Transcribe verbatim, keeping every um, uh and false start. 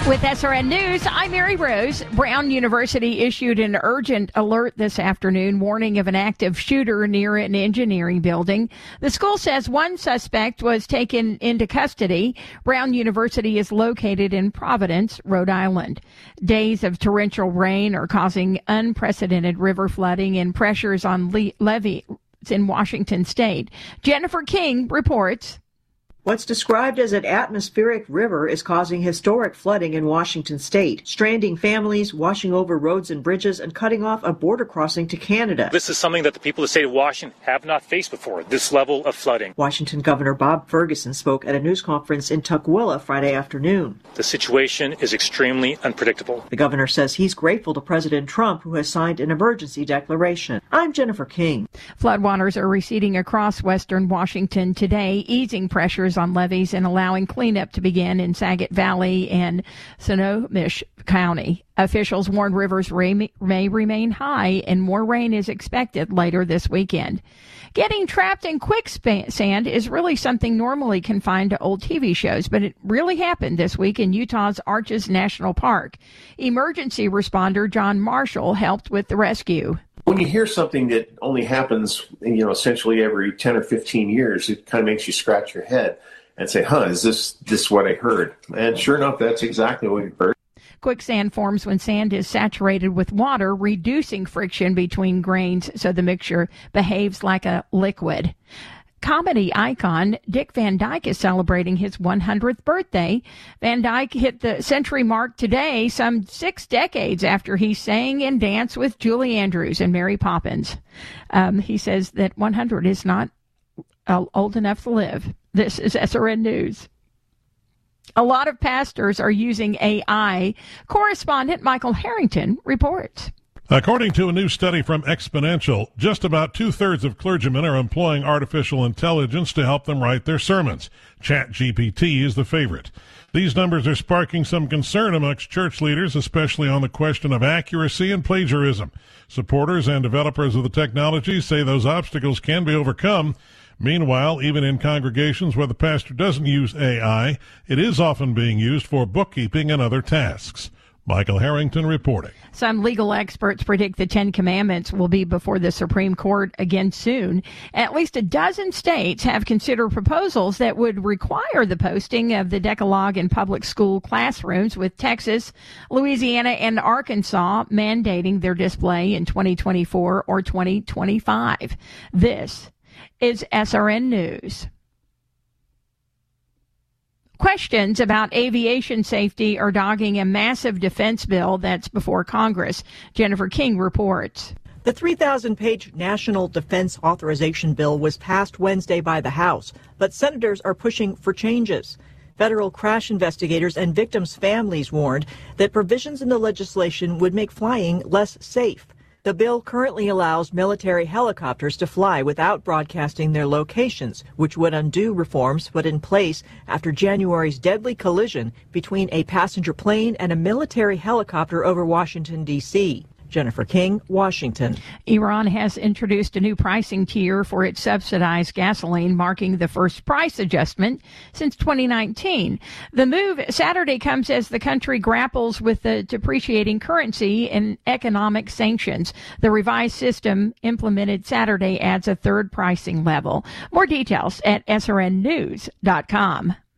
With S R N News, I'm Mary Rose. Brown University issued an urgent alert this afternoon warning of an active shooter near an engineering building. The school says one suspect was taken into custody. Brown University is located in Providence, Rhode Island. Days of torrential rain are causing unprecedented river flooding and pressures on le- levees in Washington state. Jennifer King reports. What's described as an atmospheric river is causing historic flooding in Washington state, stranding families, washing over roads and bridges, and cutting off a border crossing to Canada. This is something that the people of the state of Washington have not faced before, this level of flooding. Washington Governor Bob Ferguson spoke at a news conference in Tukwila Friday afternoon. The situation is extremely unpredictable. The governor says he's grateful to President Trump, who has signed an emergency declaration. I'm Jennifer King. Floodwaters are receding across western Washington today, easing pressures on levees and allowing cleanup to begin in Saget Valley and Snohomish County. Officials warn rivers may, may remain high and more rain is expected later this weekend. Getting trapped in quicksand is really something normally confined to old T V shows, but it really happened this week in Utah's Arches National Park. Emergency responder John Marshall helped with the rescue. When you hear something that only happens, you know, essentially every ten or fifteen years, it kind of makes you scratch your head and say, huh, is this, this what I heard? And sure enough, that's exactly what we heard. Quicksand forms when sand is saturated with water, reducing friction between grains so the mixture behaves like a liquid. Comedy icon Dick Van Dyke is celebrating his one hundredth birthday. Van Dyke hit the century mark today, some six decades after he sang and danced with Julie Andrews and Mary Poppins. Um, he says that one hundred is not uh, old enough to live. This is S R N News. A lot of pastors are using A I. Correspondent Michael Harrington reports. According to a new study from Exponential, just about two-thirds of clergymen are employing artificial intelligence to help them write their sermons. ChatGPT is the favorite. These numbers are sparking some concern amongst church leaders, especially on the question of accuracy and plagiarism. Supporters and developers of the technology say those obstacles can be overcome. Meanwhile, even in congregations where the pastor doesn't use A I, it is often being used for bookkeeping and other tasks. Michael Harrington reporting. Some legal experts predict the Ten Commandments will be before the Supreme Court again soon. At least a dozen states have considered proposals that would require the posting of the Decalogue in public school classrooms, with Texas, Louisiana, and Arkansas mandating their display in twenty twenty-four or twenty twenty-five. This is S R N News. Questions about aviation safety are dogging a massive defense bill that's before Congress. Jennifer King reports. The three thousand page National Defense Authorization Bill was passed Wednesday by the House, but senators are pushing for changes. Federal crash investigators and victims' families warned that provisions in the legislation would make flying less safe. The bill currently allows military helicopters to fly without broadcasting their locations, which would undo reforms put in place after January's deadly collision between a passenger plane and a military helicopter over Washington, D C Jennifer King, Washington. Iran has introduced a new pricing tier for its subsidized gasoline, marking the first price adjustment since twenty nineteen. The move Saturday comes as the country grapples with the depreciating currency and economic sanctions. The revised system implemented Saturday adds a third pricing level. More details at S R N news dot com.